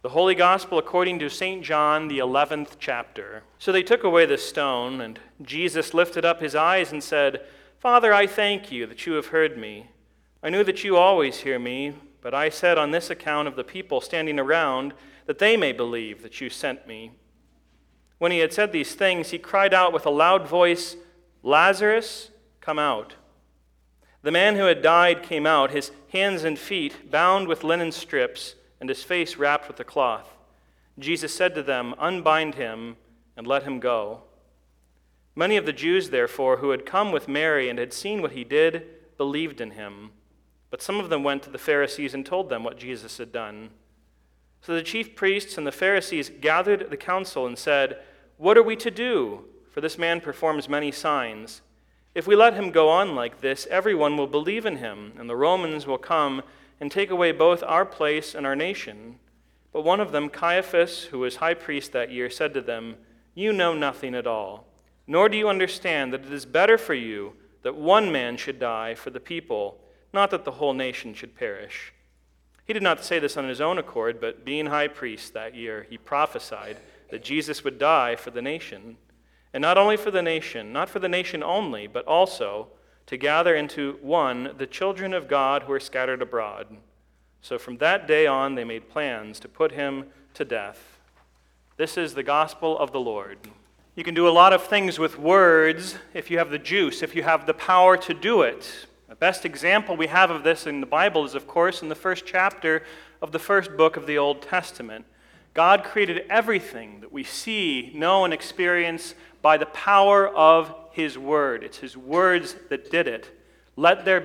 The Holy Gospel according to St. John, the 11th chapter. So they took away the stone, and Jesus lifted up his eyes and said, "Father, I thank you that you have heard me. I knew that you always hear me, but I said on this account of the people standing around, that they may believe that you sent me." When he had said these things, he cried out with a loud voice, "Lazarus, come out." The man who had died came out, his hands and feet bound with linen strips, and his face wrapped with a cloth. Jesus said to them, "Unbind him and let him go." Many of the Jews, therefore, who had come with Mary and had seen what he did, believed in him. But some of them went to the Pharisees and told them what Jesus had done. So the chief priests and the Pharisees gathered the council and said, "What are we to do? For this man performs many signs. If we let him go on like this, everyone will believe in him, and the Romans will come and take away both our place and our nation." But one of them, Caiaphas, who was high priest that year, said to them, "You know nothing at all, nor do you understand that it is better for you that one man should die for the people, not that the whole nation should perish." He did not say this on his own accord, but being high priest that year, he prophesied that Jesus would die for the nation, and not only for the nation, not for the nation only, but also to gather into one the children of God who are scattered abroad. So from that day on they made plans to put him to death. This is the gospel of the Lord. You can do a lot of things with words if you have the juice, if you have the power to do it. The best example we have of this in the Bible is, of course, in the first chapter of the first book of the Old Testament. God created everything that we see, know, and experience by the power of his word. It's his words that did it. Let there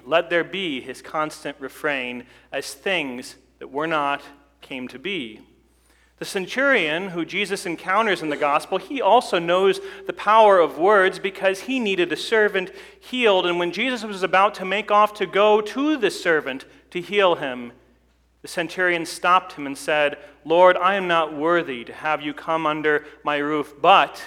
be his constant refrain as things that were not came to be. The centurion who Jesus encounters in the gospel, he also knows the power of words because he needed a servant healed. And when Jesus was about to make off to go to the servant to heal him, the centurion stopped him and said, "Lord, I am not worthy to have you come under my roof, but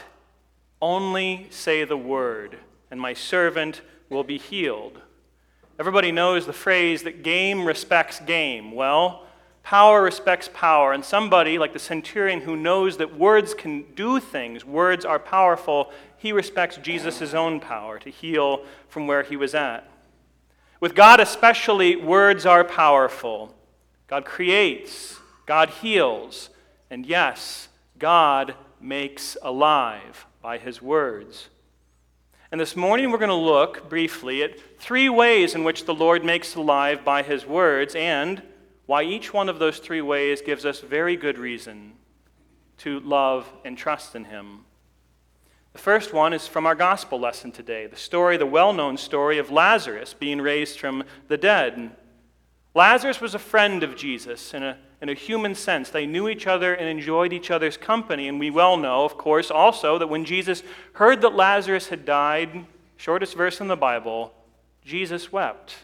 only say the word, and my servant will be healed." Everybody knows the phrase that game respects game. Well, power respects power, and somebody like the centurion who knows that words can do things, words are powerful, he respects Jesus' own power to heal from where he was at. With God especially, words are powerful. God creates, God heals, and yes, God makes alive by his words. And this morning we're going to look briefly at 3 ways in which the Lord makes alive by his words, and why each one of those 3 ways gives us very good reason to love and trust in him. The first one is from our gospel lesson today, the well-known story of Lazarus being raised from the dead. Lazarus was a friend of Jesus in a human sense. They knew each other and enjoyed each other's company, and we well know, of course, also that when Jesus heard that Lazarus had died, shortest verse in the Bible, Jesus wept.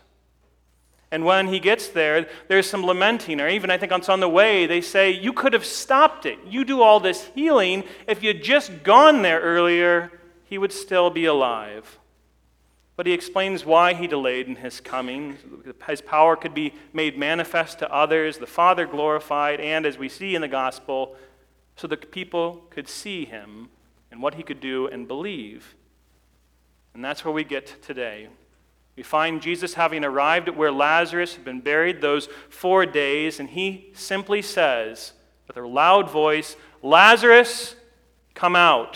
And when he gets there, there's some lamenting, or even I think on the way, they say, "You could have stopped it. You do all this healing. If you'd just gone there earlier, he would still be alive." But he explains why he delayed in his coming. His power could be made manifest to others, the Father glorified, and as we see in the gospel, so that people could see him and what he could do and believe. And that's where we get today. We find Jesus having arrived at where Lazarus had been buried those 4 days, and he simply says with a loud voice, "Lazarus, come out."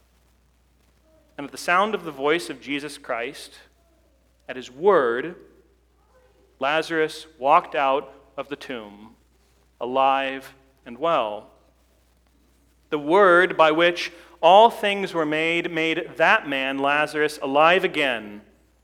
And at the sound of the voice of Jesus Christ, at his word, Lazarus walked out of the tomb, alive and well. The word by which all things were made that man, Lazarus, alive again.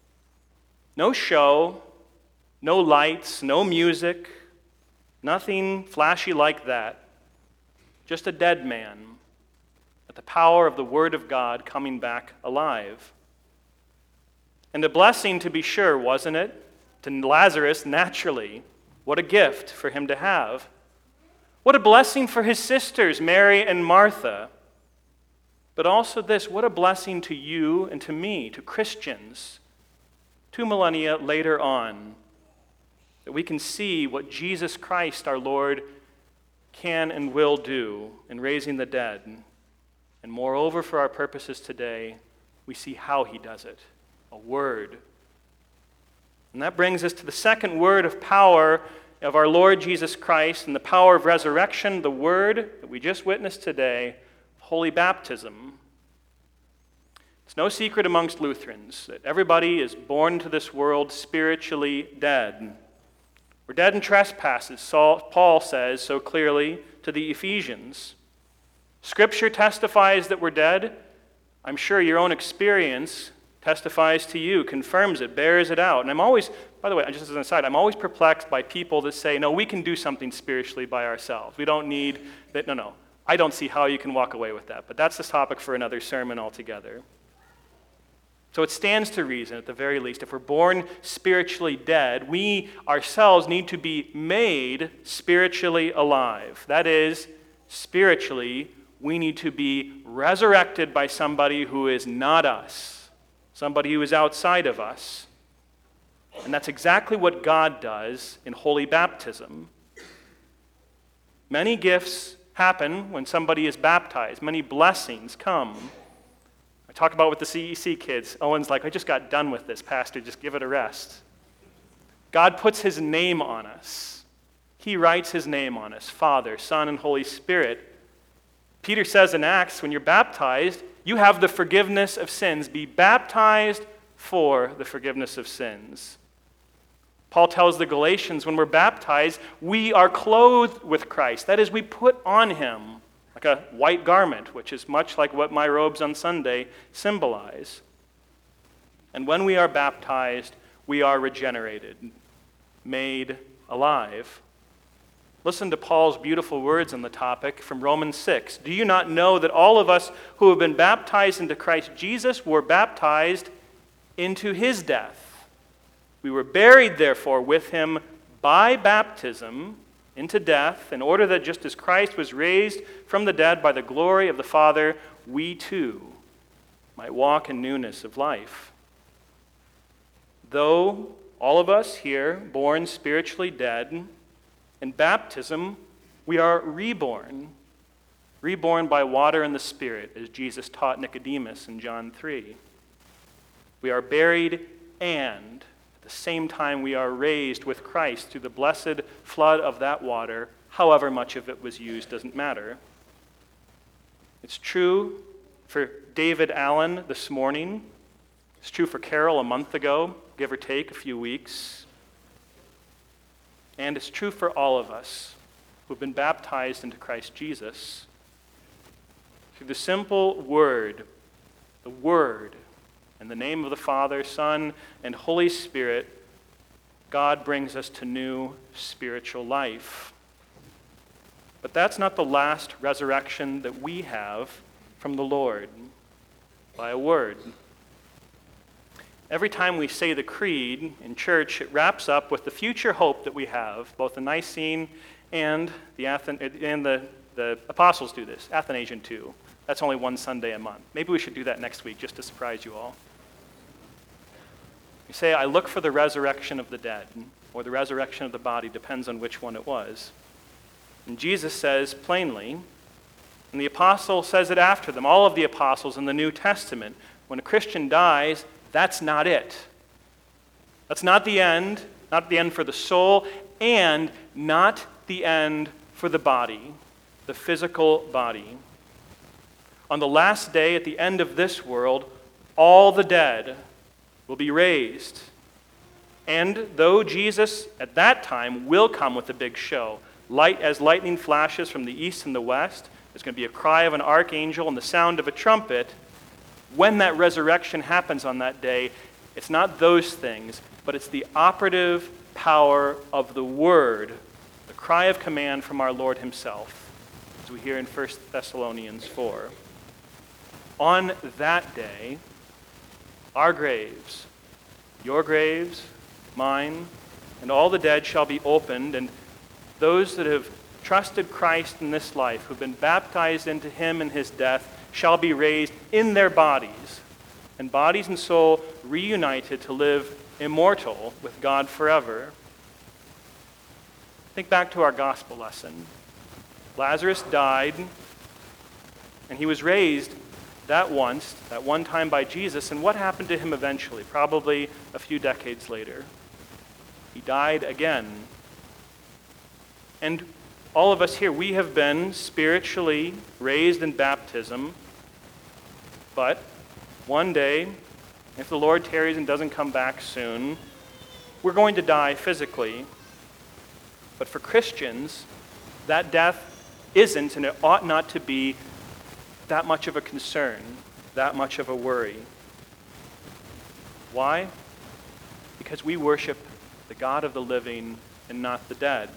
No show, no lights, no music, nothing flashy like that. Just a dead man, but the power of the Word of God coming back alive. And a blessing to be sure, wasn't it? To Lazarus, naturally. What a gift for him to have. What a blessing for his sisters, Mary and Martha. But also this, what a blessing to you and to me, to Christians, 2 millennia later on, that we can see what Jesus Christ, our Lord, can and will do in raising the dead. And moreover, for our purposes today, we see how he does it, a word. And that brings us to the second word of power of our Lord Jesus Christ and the power of resurrection, the word that we just witnessed today, holy baptism. It's no secret amongst Lutherans that everybody is born into this world spiritually dead. We're dead in trespasses, Paul says so clearly to the Ephesians. Scripture testifies that we're dead. I'm sure your own experience testifies to you, confirms it, bears it out. And I'm always, by the way, just as an aside, I'm always perplexed by people that say, no, we can do something spiritually by ourselves. We don't need that. No. I don't see how you can walk away with that. But that's the topic for another sermon altogether. So it stands to reason, at the very least, if we're born spiritually dead, we ourselves need to be made spiritually alive. That is, spiritually, we need to be resurrected by somebody who is not us, somebody who is outside of us. And that's exactly what God does in holy baptism. Many gifts happen when somebody is baptized. Many blessings come. I talk about with the CEC kids. Owen's like, I just got done with this, Pastor. Just give it a rest. God puts his name on us. He writes his name on us, Father, Son, and Holy Spirit. Peter says in Acts, when you're baptized, you have the forgiveness of sins. Be baptized for the forgiveness of sins. Paul tells the Galatians, when we're baptized, we are clothed with Christ. That is, we put on him like a white garment, which is much like what my robes on Sunday symbolize. And when we are baptized, we are regenerated, made alive. Listen to Paul's beautiful words on the topic from Romans 6. Do you not know that all of us who have been baptized into Christ Jesus were baptized into his death? We were buried, therefore, with him by baptism into death, in order that just as Christ was raised from the dead by the glory of the Father, we too might walk in newness of life. Though all of us here, born spiritually dead, in baptism, we are reborn by water and the Spirit, as Jesus taught Nicodemus in John 3. We are buried, and at the same time we are raised with Christ through the blessed flood of that water. However much of it was used doesn't matter. It's true for David Allen this morning. It's true for Carol a month ago, give or take a few weeks. And it's true for all of us who've been baptized into Christ Jesus. Through the simple word, the Word, in the name of the Father, Son, and Holy Spirit, God brings us to new spiritual life. But that's not the last resurrection that we have from the Lord by a word. Every time we say the creed in church, it wraps up with the future hope that we have. Both the Nicene and the Apostles do this. Athanasian too. That's only one Sunday a month. Maybe we should do that next week just to surprise you all. You say, I look for the resurrection of the dead, or the resurrection of the body, depends on which one it was. And Jesus says plainly, and the apostle says it after them, all of the apostles in the New Testament, when a Christian dies, that's not it. That's not the end for the soul, and not the end for the body, the physical body. On the last day, at the end of this world, all the dead will be raised. And though Jesus at that time will come with a big show, light as lightning flashes from the east and the west, there's going to be a cry of an archangel and the sound of a trumpet. When that resurrection happens on that day, it's not those things, but it's the operative power of the Word, the cry of command from our Lord himself, as we hear in 1 Thessalonians 4. On that day, our graves, your graves, mine, and all the dead shall be opened, and those that have trusted Christ in this life, who've been baptized into him in his death, shall be raised in their bodies, and bodies and soul reunited to live immortal with God forever. Think back to our gospel lesson. Lazarus died, and he was raised that one time by Jesus. And what happened to him eventually? Probably a few decades later. He died again. And all of us here, we have been spiritually raised in baptism. But one day, if the Lord tarries and doesn't come back soon, we're going to die physically. But for Christians, that death isn't, and it ought not to be, that much of a concern, that much of a worry. Why? Because we worship the God of the living and not the dead.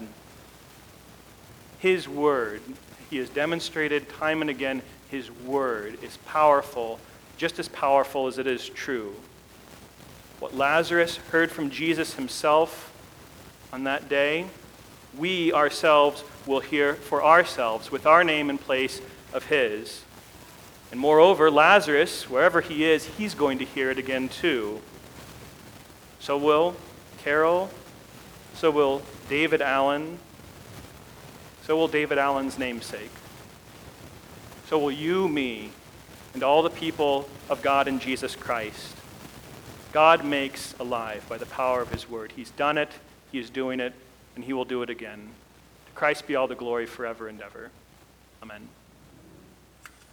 His word, he has demonstrated time and again, his word is powerful, just as powerful as it is true. What Lazarus heard from Jesus himself on that day, we ourselves will hear for ourselves with our name in place of his. And moreover, Lazarus, wherever he is, he's going to hear it again too. So will Carol, so will David Allen, so will David Allen's namesake. So will you, me, and all the people of God in Jesus Christ. God makes alive by the power of his word. He's done it, he is doing it, and he will do it again. To Christ be all the glory forever and ever. Amen.